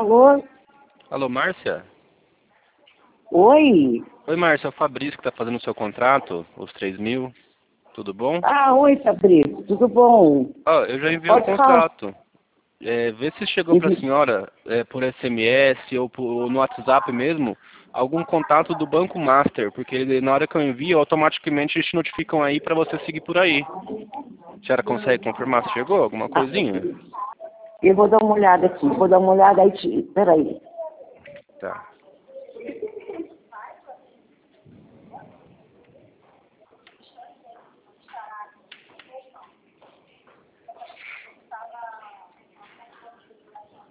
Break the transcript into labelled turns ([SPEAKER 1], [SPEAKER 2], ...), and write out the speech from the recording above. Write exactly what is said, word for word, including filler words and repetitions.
[SPEAKER 1] Alô?
[SPEAKER 2] Alô, Márcia?
[SPEAKER 1] Oi?
[SPEAKER 2] Oi, Márcia, é o Fabrício que está fazendo o seu contrato, os três mil. Tudo bom?
[SPEAKER 1] Ah, oi, Fabrício, tudo bom?
[SPEAKER 2] Ó, eu já enviei o
[SPEAKER 1] Pode falar.
[SPEAKER 2] contrato. É, vê se chegou para a senhora, é, por S M S ou, por, ou no WhatsApp mesmo, algum contato do Banco Master, porque ele, na hora que eu envio, automaticamente eles te notificam aí para você seguir por aí. A senhora consegue confirmar se chegou alguma
[SPEAKER 1] Ah,
[SPEAKER 2] coisinha?
[SPEAKER 1] eu vou dar uma olhada aqui, vou dar uma olhada aí, te- peraí.
[SPEAKER 2] Tá.